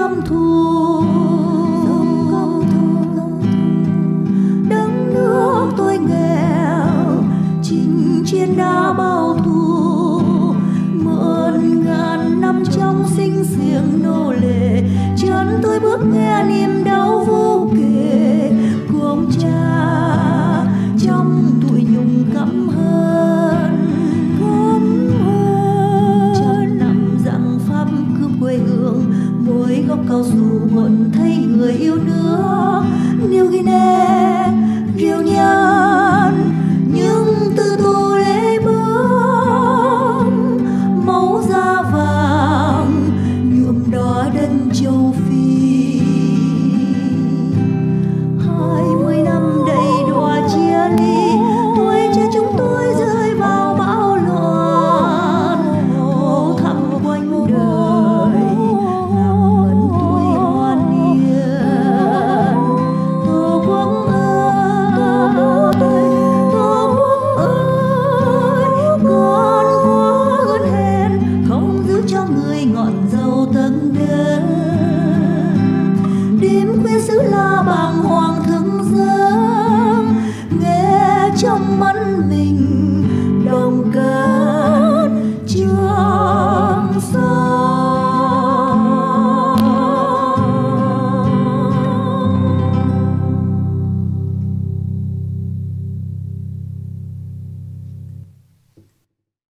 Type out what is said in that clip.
căm thù. Đất nước tôi nghèo, chinh chiến đã bao tù, mượn ngàn năm trong sinh xiềng nô lệ, chân tôi bước nghe niềm đau vô kể của ông cha trong tuổi nhung căm hơn. Chân nằm dặng pháp cướp quê hương, mỗi góc cao su muộn thấy người yêu nước. New Guinea rêu nhan nhưng từ tù lễ bước, máu da vàng nhuộm đỏ đất châu Phi. 20 năm đầy đọa chia ly, tuổi trẻ chúng tôi rơi vào bão loạn, khổ thẳm quanh đời làm mất tuổi hoan niên. Tổ quốc ơi, Tổ quốc ơi, con quá ơn hèn, không giữ cho người ngọn dầu tầng đến. Đêm khuya xứ La bàng hoàng thức giấc, nghe trong mắt mình